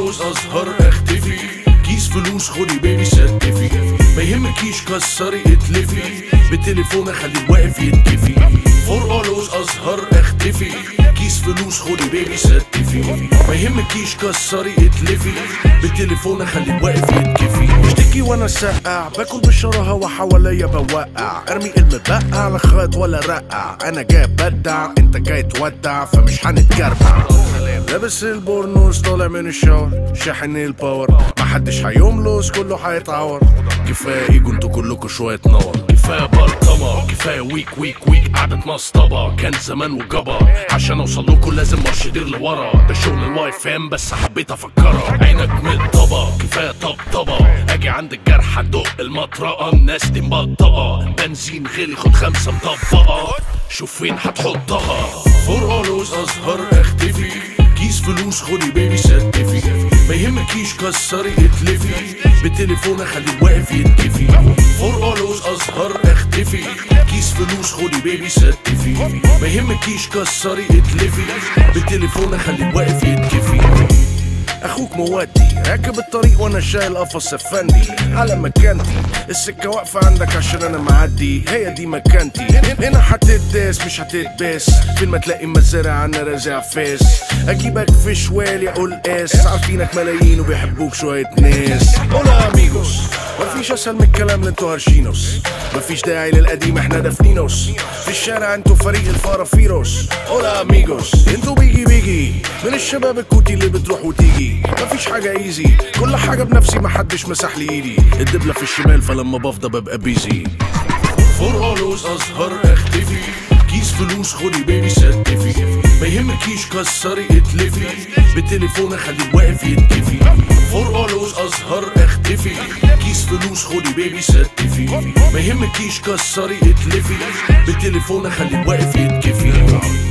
اولوز اظهر اختفي، كيس فلوس خدي بيبي ستفي، ما يهمكيش كسري اتلفي، بالتليفون اخليه واقف يتكفي. فور اولوز اظهر اختفي، كيس فلوس خدي بيبي ستفي، ما يهمكيش كسري اتلفي، بالتليفون اخليه واقف يتكفي. بشتكي وانا سقع، باكل بالشراهه وحواليا بوقع، ارمي المبقع على خيط ولا رقع، انا جاي بدع انت جاي تودع فمش هنتجربع. لابس البورنوس طالع من الشاور، شاحن الباور محدش هيملص كله هيتعور. كفايه ايجو انتوا كلكوا شويه نور، كفايه برطمه، كفايه ويك ويك ويك قعدة مصطبه، كان زمان وجبا عشان اوصل لكم لازم مرشدير لورا، ده شغل الواي فام بس حبيت افكرها. عينك متطبه كفايه طبطبه، اجي عند الجرح ادق المطرقه، الناس دي مبطئه، بنزين غلي خد 5 مطبقه، شوف فين هتحطها. فور اولوز اظهر اختفي، كيس فلوس خدي بيبي ستفي، ما يهمكيش كسري اتلفي، بالتليفون اخليه واقف يتكفي. فور اولوز اظهر اختفي، كيس فلوس خدي بيبي ستفي، ما يهمكيش كسري اتلفي، بالتليفون اخليه واقف يتكفي. اخوك مودي راكب الطريق وانا شايل قفص افندي، على مكانتي السكه واقفه عندك عشان انا معدي، هي دي مكانتي، هنا هتداس مش هتتباس، فين ما تلاقي مزارع انا رازع فاس، اجيبك في شوال يقول قاس، عارفينك ملايين وبيحبوك شويه ناس. اولا اميجوس مفيش اسهل من الكلام اللي انتوا هرشينوس، مفيش داعي للقديم احنا دافنينوس، في الشارع انتوا فريق الفارافيروس. اولا اميجوس انتوا بيجي من الشباب الكوتي اللي بتروح وتيجي، مفيش حاجه ايزي كل حاجه بنفسي محدش مسح لي ايدي، الدبله في الشمال فلما بفضى ببقى بيزي. فور اولوز اظهر اختفي، كيس فلوس خدي بيبي ستفي، ما يهمكيش كسري اتلفي، بالتليفون اخليه واقف يتكفي. فور اولوز اظهر اختفي، كيس فلوس خدي بيبي ستفي، ما يهمكيش كسري اتلفي، بالتليفون اخليه واقف يتكفي.